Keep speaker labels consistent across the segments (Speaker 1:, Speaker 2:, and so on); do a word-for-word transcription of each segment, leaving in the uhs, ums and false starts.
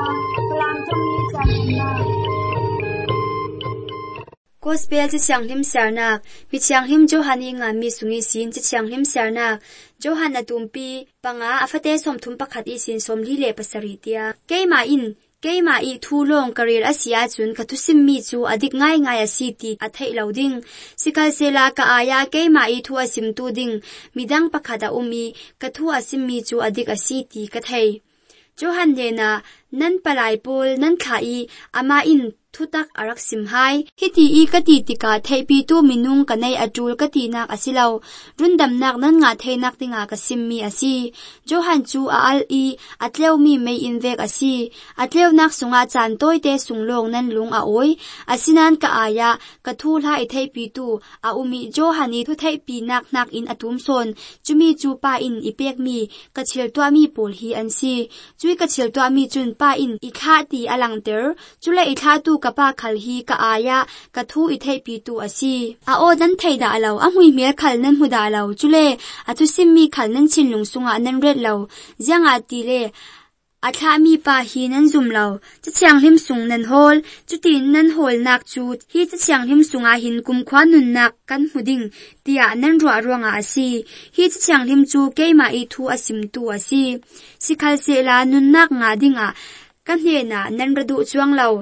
Speaker 1: กลางจมีจันนาGospel chi chang him sarnak mi chang him Johan inga mi sungi sin chi chang him sarnak Johan atumpi panga afate somthum pakhat i sin somli le pasari tia keima in keima i thulong karel asia chun kathusim mi chu adik ngai ngai asiti athai loading sikal sela ka aya keima i thu asim tu ding midang pakhada umi kathu asim mi chu adik asiti kathai Johan dena nan palai pol nan khai ama in thutak arak simhai hiti i kati tika theipi tu minung kanai atul kati nak asilo rundam nak nan nga theinak tinga ka simmi asi Johan chu a al i atleu mi mei invek asi atleu nak sunga chan toite sunglong nan lung a oi asinan ka aya ka thu la i theipi tu a umi Johani thu theipi nak nak in atum son chumi chu pa in ipek mi ka chhel twa mi pol hi ansi chui ka chhel twa mi chun pa in i kha ti alang ter chule i kha tu kapa khal hi ka aya ka thu i thei pi tu asi a o dan thei da lo a hui me khal nan hu da lo chule a thu sim mi khal nan chin lung sunga nan red lo janga ti le a tha mi pa hi nan zum lo cha chang him sung nan hol chuti nan hol nak chu hi cha chang him sunga hin kum khwa nun nak kan huding tia nan ro ronga asi hi cha chang him chu keima i thu asim tu asi sikhal se la nun nak nga dinga kan he na nan radu chuang lo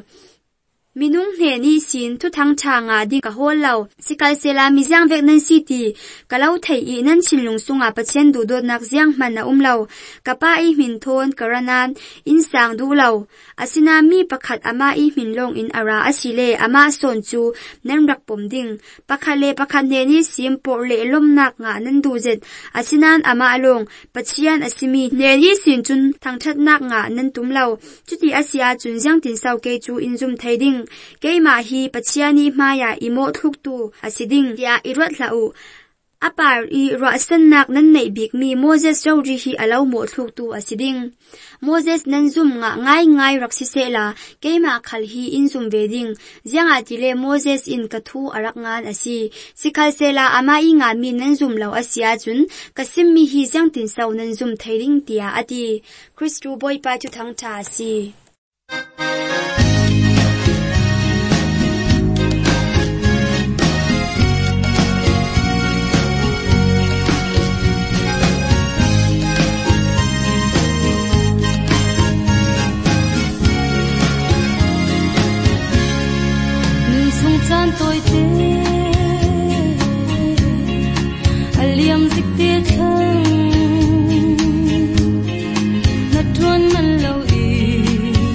Speaker 1: minung he ni sin thu thang cha nga ding ka hol lo sikal sela mi jang vek nan city kalau thei i nan chinlung sunga pachen du do nak jiang man na umlo kapa i min thon karanan in sang du lo asina mi pakhat ama i min long in ara asile ama son chu nan rak pom ding pakhale pakhan ne ni sim por le lom nak nga nan du jet asinan ama along pachian asimi ne ni sin chun thang that nak nga nan tum lo chuti asia chun jang tin sau ke chu in zum thai ding keima hi pachiani maya imo thuk tu asiding ya irwat lau apar i rasan nak nan nei bik mi Moses Chowdhury hi alo mo thuk tu asiding Moses nan zum nga ngai ngai raksi sela keima khal hi in zum veding janga tile Moses in kathu arak ngan asi sikhal sela ama i nga mi nan zum lo asia chun kasim mi hi jang tin sau nan zum thairing tia ati Christu boy pa chu thang tha si san tôi thế aliam zik tia thang na tuan man lo i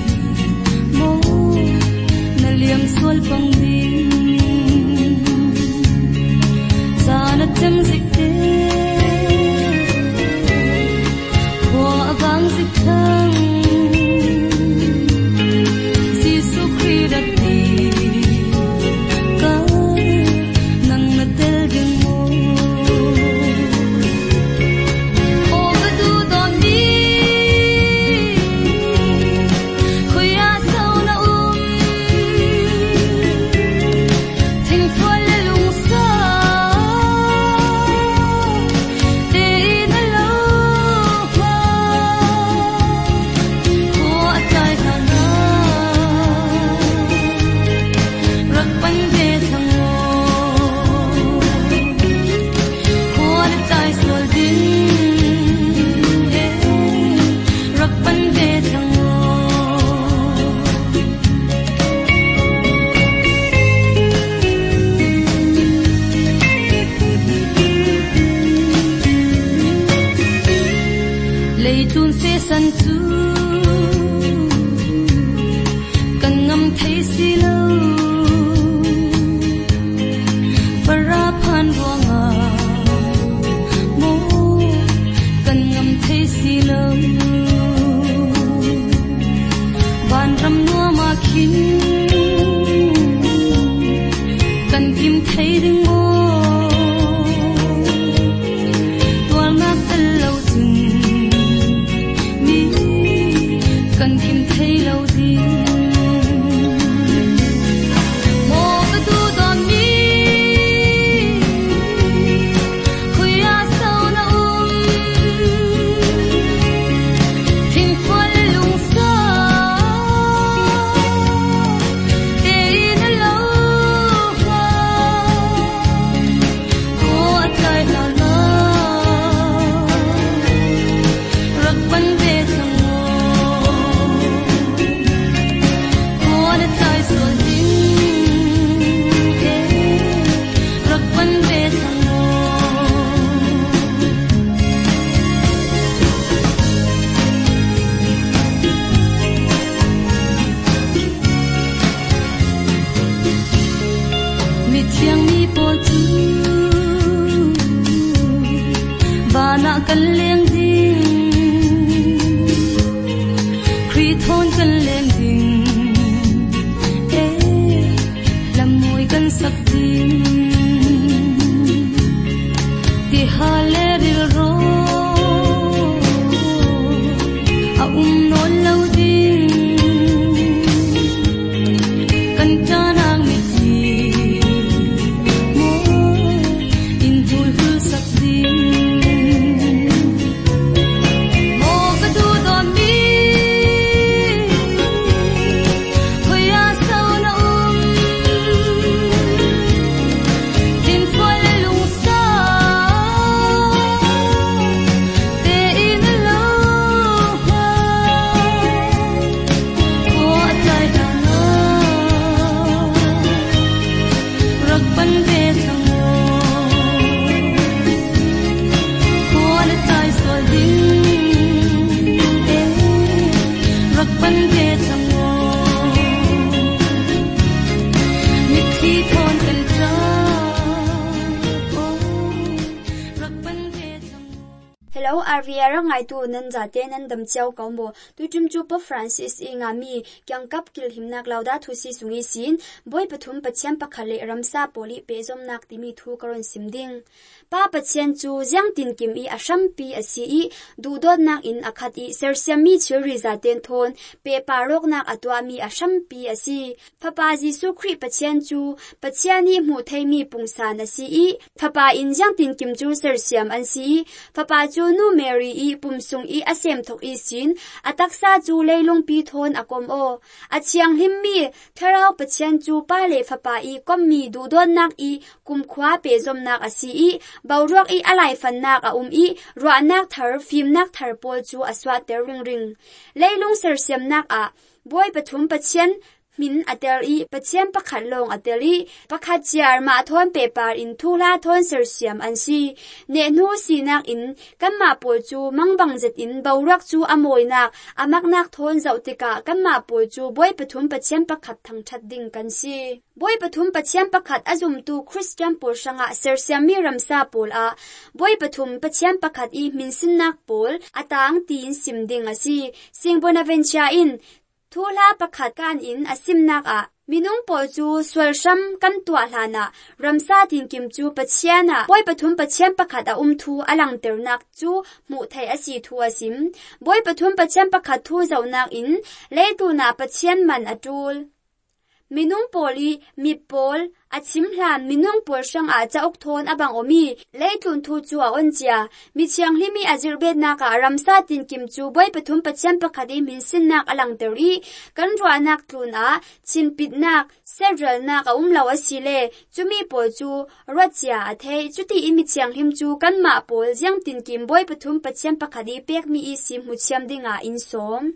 Speaker 2: Bana kan leng ding Kri thon kan leng ding Eh lam mui kan sak ding Ti hale ril ro A um non lau ding Kan kanang mi ti Mo in hul hul sak ding
Speaker 1: Hello, Arviera ngai tu nan jate nan dam chau kaumo tu chum chu po Francis ingami kyang kap kil himnak lauda thusi sungi sin boy pathum pacham pakhale ramsa poli pezom nak timi thu karon simding pa pachen chu jang tin kim i asham pi asi i du dot nak in akhat i sersiami churi zaten thon pe parok nak atwa mi asham pi asi phapa jisu khri pachen chu pachani mu thaimi pungsa na si i phapa in jang tin kim chu sersiam an si phapa chu nu Mary i pumsung i asem thok i sin ataksa chu leilung pi thon akom o achiang himmi tharau pachen chu pa le phapa i kommi du don nak i kumkhwa pe zom nak asi i bawrok i alai fan nak a um i ro nak thar phim nak thar pol chu aswa ter ring ring leilung sersiam nak a boy pathum pachen min atel i pachem pakhat long atel i pakhat chiar ma thon paper in thula thon sersiam an si ne nu sinak in kamma pol chu mangbang zet in bawrak chu amoi nak amak nak thon zautika kamma pol chu boy pathum pachem pakhat thang that ding kan si boy pathum pachem pakhat azum tu Christian pol sanga sersiam mi ramsa pol a boy pathum pachem pakhat i min sinnak pol atang tin simding asi sing Bonaventure in thula pakhat kan in asimnak a minung pol chu swalsham kan tua hlana ramsa tin kim chu pachiana boy pathum pachem pakhat a um thu alang ternak chu mu thai asi thu asim boy pathum pachem pakhat thu zaunak in leitu na pachian man atul minung poli mi pol achim hlan minung pol sang a chaok thon abang omi leitun thu chu a onchia mi chiang limi azirbet na ka ramsa tin kim chu boy pathum pachem pakhadi min sin nak alang teri kan ro anak tlun a chimpit nak several nak a umlaw asile chumi pol chu rochia a thei chuti imi chiang lim chu kan ma pol jang tin kim boy pathum pachem pakhadi pek mi i sim hu chiam dinga in som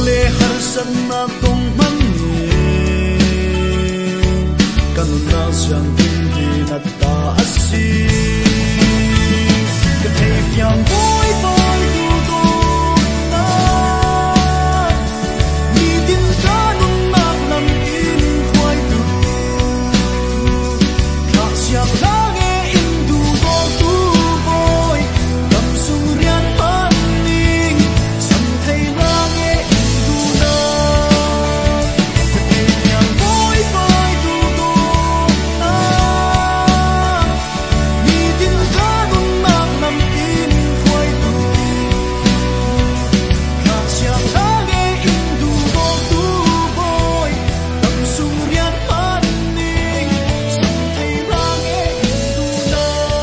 Speaker 3: le har san na tong man ni kan na siang tin di na ta asi ka te kyang boy boy du do na ni din ka nung nak lam in khwai du ka siang la ge in du do tu boy kam sung rian man ning san thai la ge in du na ka te kyang boy boy du do na ni din ka nung nak lam in khwai du ka siang la ge in du do tu boy kam sung rian man ning san thai la ge in du na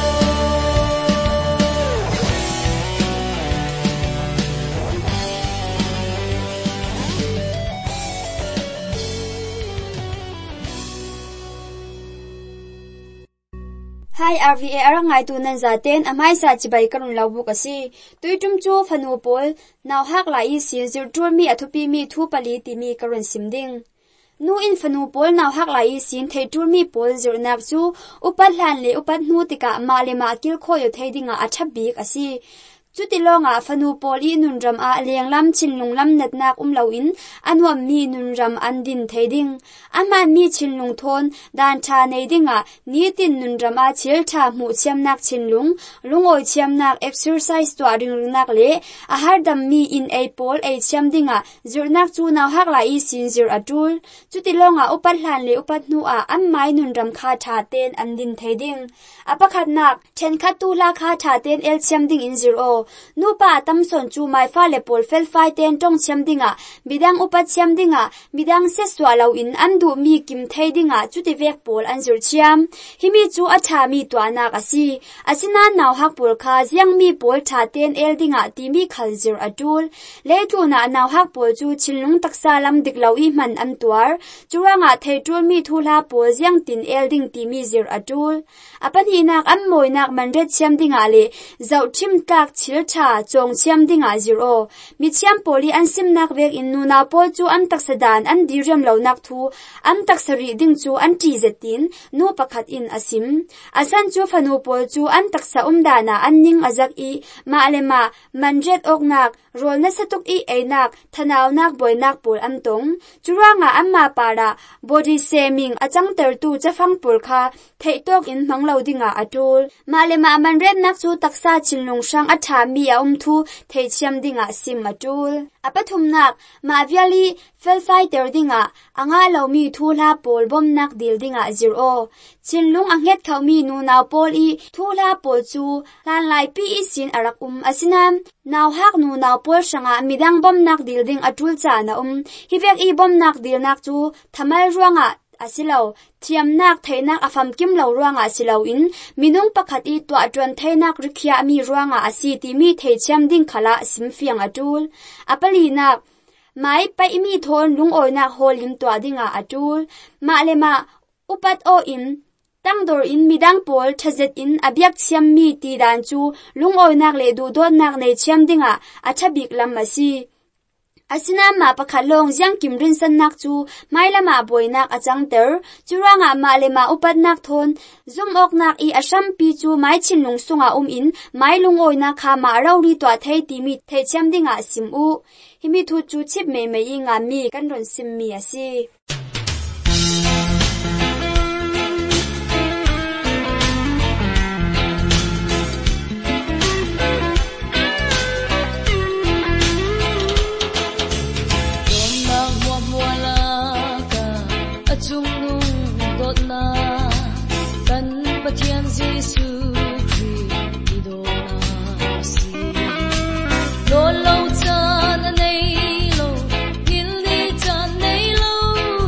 Speaker 1: Hi R V A arangai tu nan zaten amai sa chibai karun lawu kasi tuitum chu phanu pol naw hak lai sin zir tur mi athupi mi thu pali ti mi karun simding nu in phanu pol naw hak lai sin thei tur mi pol zir nak chu upat hlan le upat nu tika ma le ma kil khoyo theidinga athabi kasi chuti longa phanu pol i nunram a lenglam chinlung lam natnak umlo in anwam mi nunram andin theiding ama mi chinlung thon dan tha neidinga nitin nunram a chil tha mu chiamnak chinlung lungoi chiamnak exercise to ring ringnak le a hardam mi in a pol a chiamdinga zurnak chu naw hak lai sin zir atul chuti longa upat hlan le upat nu a ammai nunram kha tha ten andin theiding apakhat nak then khat tu la kha tha ten el chiamding in zir o nu pa tam son chu mai fa le pol fel fai ten tong chiamdinga bidang upat chiamdinga bidang se swalo in andu mi kim theidinga chuti vek pol anjur chiam himi chu atha mi to anak asi asina naw hak pol kha jiang mi pol tha ten eldinga ti mi khaljir atul le tu na naw hak pol chu chilung taksa lam diklo i man am tuar chuwanga theitul mi thula pol jiang tin elding ti mi zir atul apan hi nak am moi nak manret chiamdinga le zau thim tak chil tha chong chiamdinga zir o mi chiam poli an sim nak vek in nu na pol chu am taksadan an direm lo nak thu am taksari ding chu an ti zetin nu pakhat in asim asan chu phanu pol chu an taksa umdana an ning azak i ma lema manret oknak rol na satuk i einak thanaw nak boynak pol am tong chuwanga amma para body shaming achang ter tu chafang pol kha theitok in manglo dinga atul ma lema manret nak chu taksa chilnung sang atha mi a um thu thei chiam dinga sim atul apathum nak ma viali fel fai ter dinga anga lo mi thu la pol bom nak dil dinga zir o chinlung anghet khau mi nu naw pol i thu la pol chu lan lai pi i sin arak um asinam naw hak nu naw pol sanga midang bom nak dil ding atul cha na um hivek i bom nak dil nak chu thamal ruanga asilo thiam nak thainak afam kim lo ruanga silo in minung pakhat i to atron thainak rikhia mi ruanga asi ti mi thei cham ding khala sim fiang atul apali nak mai pai mi thon lung oina holim to adinga atul ma lema upat o in tangdor in midang pol thazet in abyak chiam mi ti dan chu lung oinak le du do nak nei chiam dinga athabik lam asi asina ma pakhalong jang kimrin san nak chu mailama boinak achang ter churanga ma lema upat nak thon zum ok nak i asham pi chu mai chinlung sunga um in mai lung oina kha ma rauri to thei ti mi thei cham dinga sim u himi thu chu chip me me i nga mi kan ron sim mi asi
Speaker 2: Pathian Giêsu Christ idona si lo lo cha na nei lo gil ni cha nei lo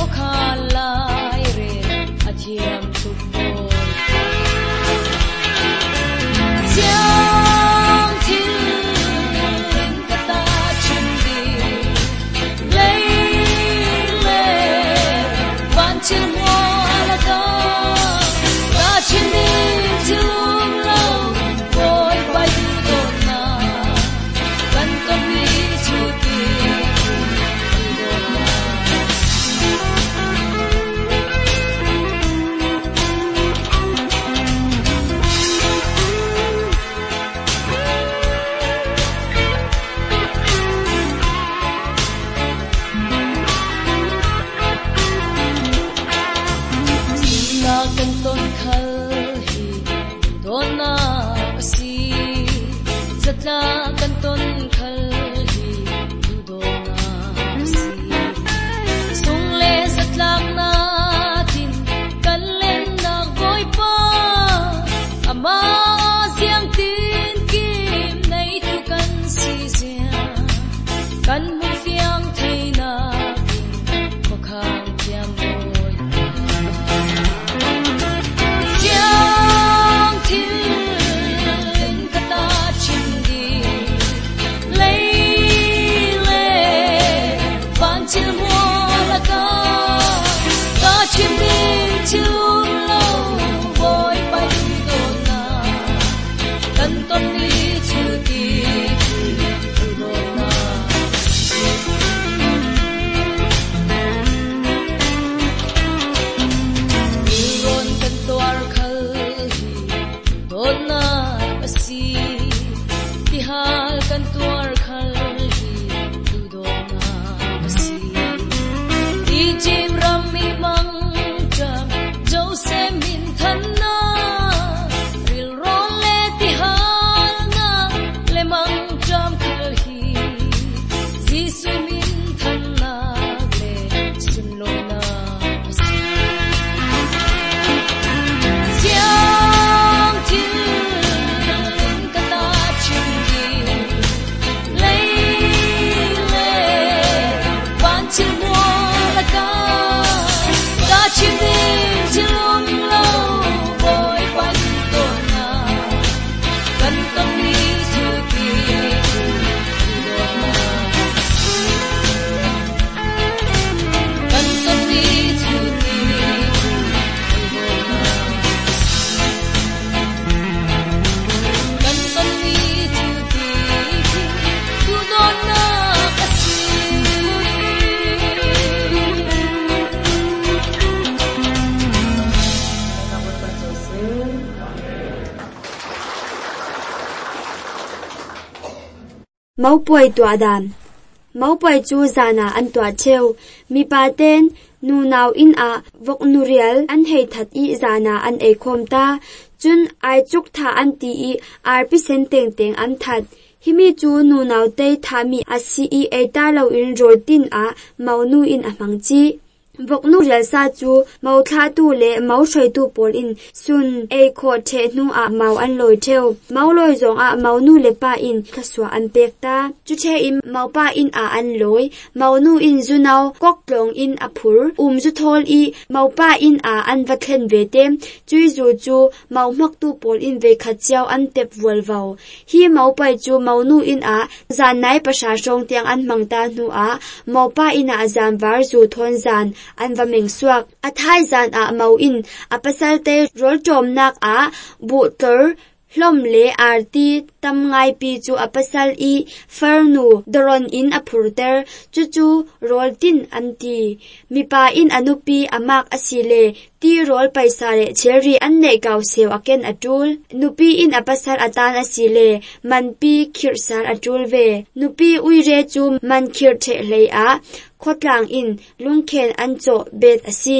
Speaker 1: mau poi tua dan mau poi chu zana an tua cheu mi paten nu naw in a vok nurial an hei that i zana an e khom ta chun ai chuk tha an ti i rp senteng teng an that himi chu nu naw te thami a ci e ta lo in rotin a mau nu in a mangchi vok nu rial sa chu mau thla tu le mau shroi tu pol in sun e kho the nu a mau an loi theu mau loi zong a mau nu le pa in khaswa an pek ta chu the im mau pa in a an loi mau nu in zunau kok plong in a phur um zu thol i mau pa in a an va thlen ve tem chui zu chu mau mak tu pol in ve kha chiao an tep wal vau hi mau pai chu mau nu in a zan nai pasha song tiang an mangta nu a mau pa in a zan var zu thon zan an va meng suak a thai zan a mau in a pasal te rol tom nak a bu tor hlom le arti tam ngai pi chu a pasal i farnu doron in a phurter chu chu rol tin anti mi pa in anupi amak asile ti rol paisa le cherry an nei gaw sew aken atul nupi in a pasal atan asile manpi khirsar atul ve nupi uire chu man khir the hlei a khotlang in lungkhen an cho bet asi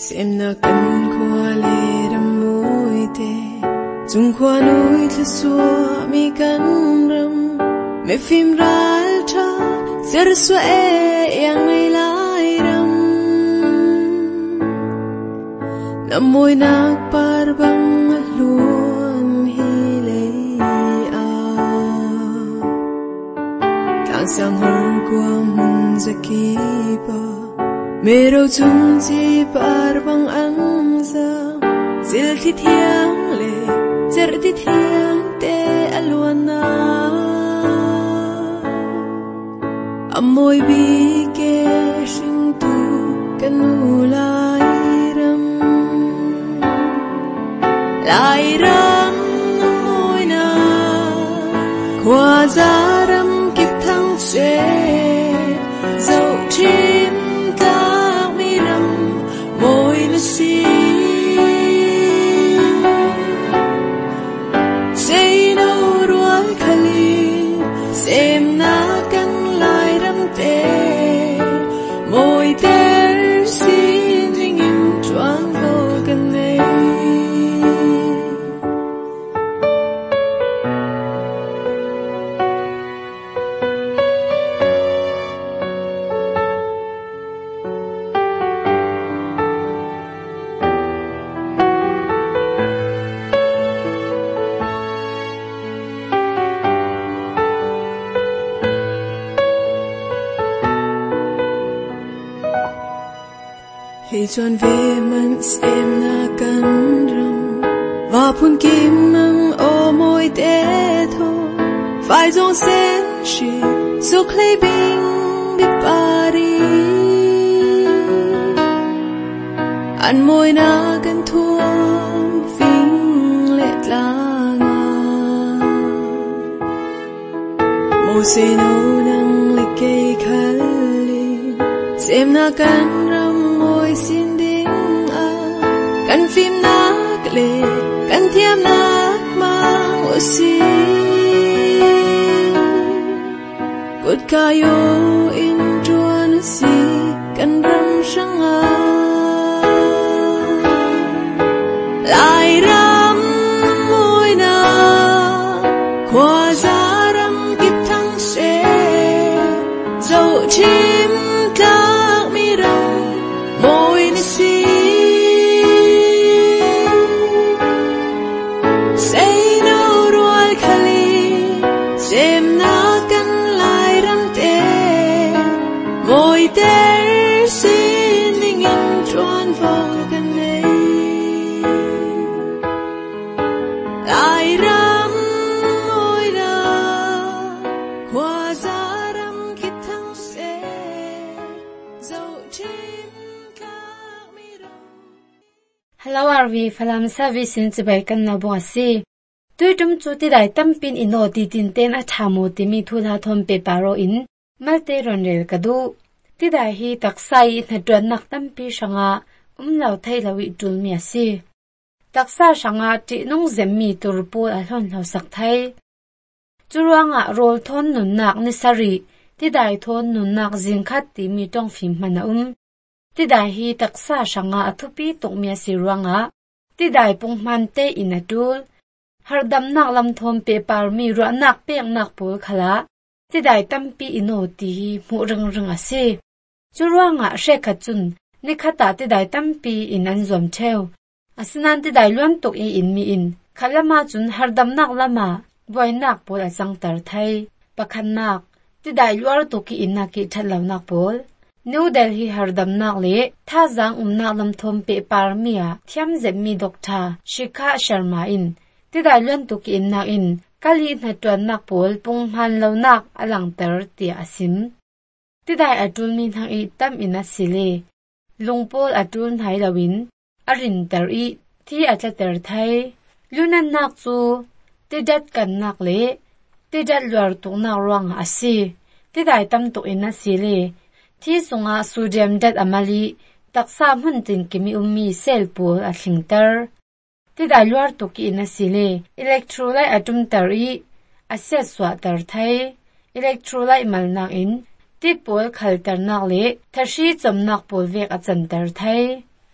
Speaker 3: xem na kan khoa le ram môi te chung khoa nuôi thla xua mi kan ram me phim ral tha ser xua e yang mai lai ram na môi nak par bang luôn hi le a tang sang hor quang mun zakipa mero chung chi par bang ang sa sil thi thiang le cher thi thiang te alwana amoy bi ke shin tu kanu lai ram lai ram amoy na khwa za ram kip thang se dẫu chim các mi ram môi na si say no rual khali xem na kan lai ram te môi ter xin ring in chuan vô kan nei hãy chọn về mình xem na căn răng và phun kim nâng ô môi té thôi phải dòng sen chỉ dục lấy bình biết Paris ăn môi na căn thuông vinh lệ lang môi xe nâu nâng lệ cây khali xem na căn răng môi xin đinh à căn phim nát lệ căn thiêm nát mang oxy cột kayo in chuan si căn răng sang à lại ram môi na khoa giá ram kịp thăng xe dẫu chim các mi ram môi na si say no rual khali xem na kan lai ram te môi ter xin ning in chuan vô kan nei lai ram môi na khoa giá ram kip thăng se dẫu chim các mi ram.
Speaker 1: Hello arvi falam service in chibai kan na bo asi tui tum chu ti dai tampin ino ti tin ten a thamo ti mi thu tha thom pe paro in malte ron rel kadu ti dai hi taksai na tron nak tampi sanga umlau thai lawi tul mi asi taksa sanga ti nong zem mi turpu a hlon hlo sak thai churuanga rol thon nun nak ni sari ti dai thon nun nak jing khat ti mi tong phim mana um ti dai hi taksa sanga athupi tok mi asi ruanga ti dai pung man te inatul hardam nak lam thom pe par mi ru nak pek nak pol khala ti dai tampi ino ti mu rang rang ase churuanga shekha chun ni khata ti dai tampi in an zom theu asinan ti dai luan tok e in mi in khalama chun hardam nak lama boy nak pol a sang tar thai pakhan nak ti dai luar to ki in na ki thalaw nak pol New Delhi hardam nak le tha jang um nak lam thom pe par mi a thiam zem mi dokta Shikha Sharma in ti dai luan to ki in na in kali na twan nak pol pung man lo nak alang ter ti asim ti dai atul min hang i tam in a sile lungpol atul thai lawin arin ter i thi a cha ter thai lunan nak chu ti dat kan nak le ti dat luar tu nak ruang asi ti dai tam to in a sile thi sunga sodium dat amali taksa mun tin kimi ummi sel pol a thingter ti dai luar to ki in a sile electrolyte atum ter i ase swa ter thai electrolyte mal nak in ti pol khal ter nak le thashi chom nak pol vek a chan ter thai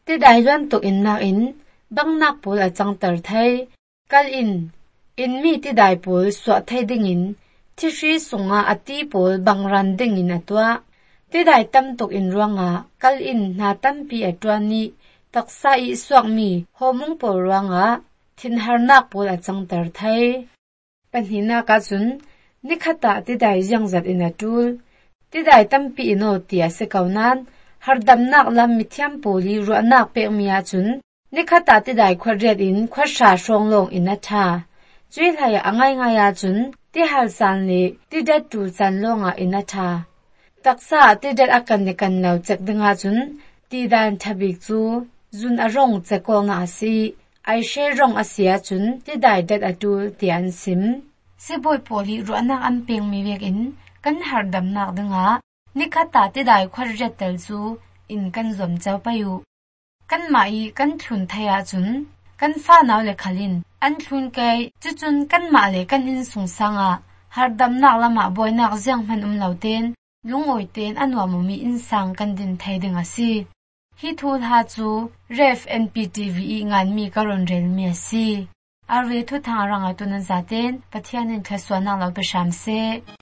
Speaker 4: ti dai luan tuk in nak in bang nak pul a chang tar thai kal in in mi ti dai pul swa thai ding in thi hri sunga ati pul bang ran ding in atwa ti dai tam tuk in ruanga kal in na tam pi atwan ni taksa i swak mi homung pol ruanga thin har nak pul a chang tar thai panhina ka chun nikhata ti dai jang zat in atul ti dai tam pi no tia se kaunan har dam nak lam mithiam poli ru anak pe mia chun nikhata ti dai khwariat in khwasha shrong long in atha chui laya angai nga ya chun ti hal san le ti dat tu chan longa in atha taksa ti dat akan ne kan lau chek dinga chun ti dan thabik chu zun arong chekol na asi ai she rong asia chun ti dai dat atul tian sim siboi poli ru anak an peng mi vek in kan har dam nak dinga nikhata ti dai khwariat tel chu in kan zom chaw payu kan mai kan thun thaya chun kan fa naw le khalin an thun kai chu chun kan ma le kan in sung sanga har dam nak lama boy nak jang man um lauten lungoi ten anwa mumi in sang kan din thai ding asi hi thul ha chu ref N P T V ngan mi karon rel mi asi arwe thu thang ranga tunan zaten pathianin thaswa na law pe shamse